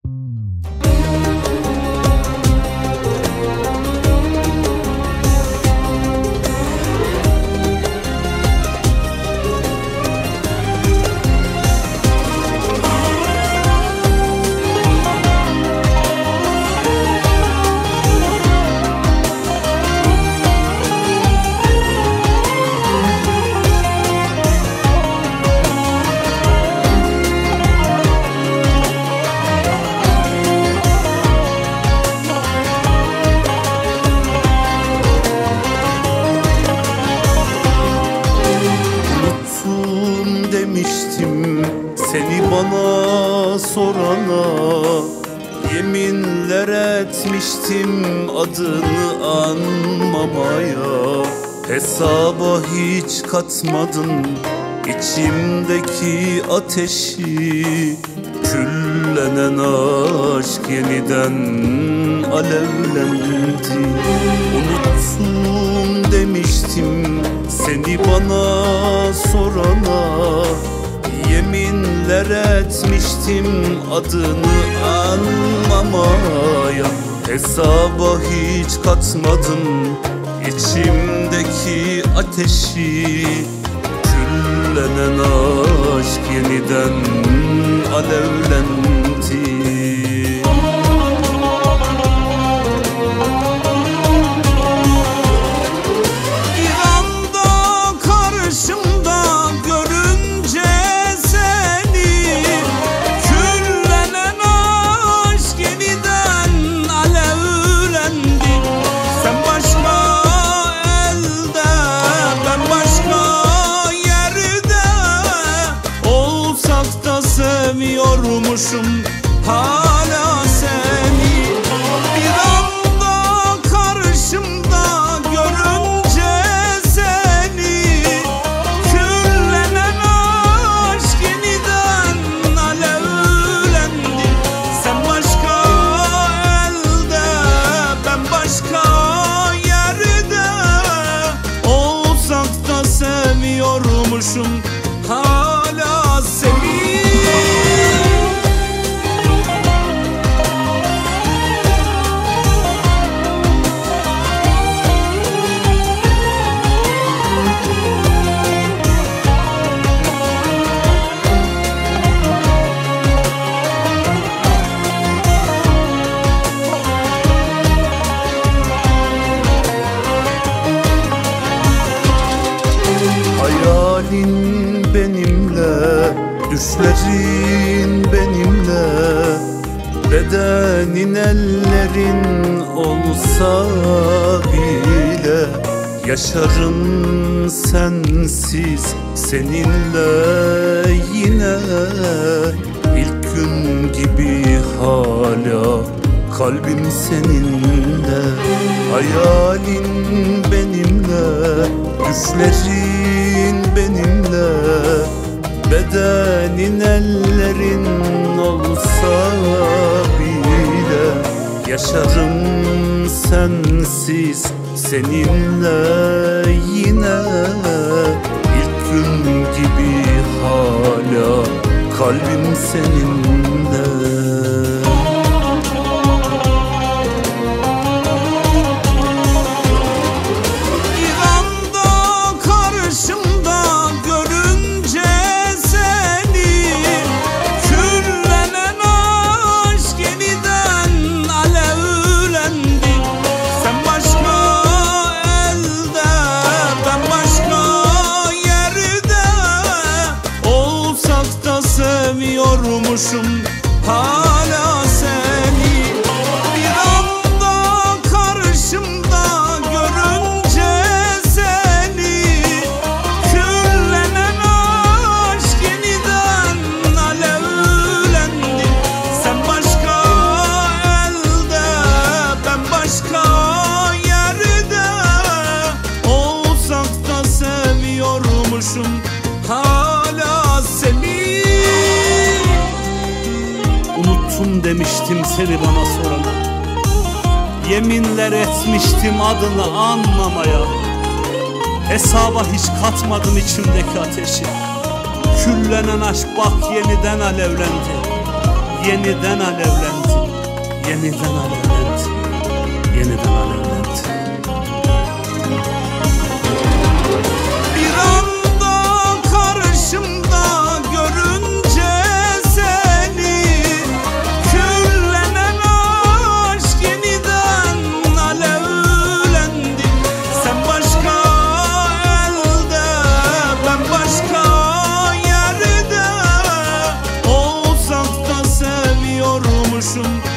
Seni bana sorana yeminler etmiştim adını anmamaya. Hesaba hiç katmadın içimdeki ateşi. Küllenen aşk yeniden alevlendi. Unuttum demiştim seni bana sorana. Yeminler etmiştim adını anmamaya. Hesaba hiç katmadım içimdeki ateşi. Küllenen aşk yeniden alevlendi. Sevmiyormuşum hala seni. Bir anda karşımda görünce seni. Küllenen aşk yeniden alevlendi. Sen başka elde, ben başka yerde. Olsak da sevmiyormuşum hala seni. Hayalin benimle, düşlerin benimle. Bedenin ellerin olsa bile yaşarım sensiz seninle yine. İlk gün gibi hala kalbim seninle. Hayalin benimle, düşlerin benimle. Bedenin ellerin olsa bile yaşarım sensiz seninle yine. İlk gün gibi hala kalbim seninle. Sevmiyormuşum hala seni. Bir anda karşımda görünce seni. Küllenen aşk yeniden alevlendi. Sen başka elde, ben başka yerde. Olsak da sevmiyormuşum hala seni. Unuttum demiştim seni bana sorana. Yeminler etmiştim adını anmamaya. Hesaba hiç katmadım içimdeki ateşi. Küllenen aşk bak yeniden alevlendi. yeniden alevlendi, yeniden alevlendi, yeniden alevlendi. Bir anda karşımda görünce seni, küllenen aşk yeniden alevlendi. Sen başka elde, ben başka yerde, olsak da seviyormuşum.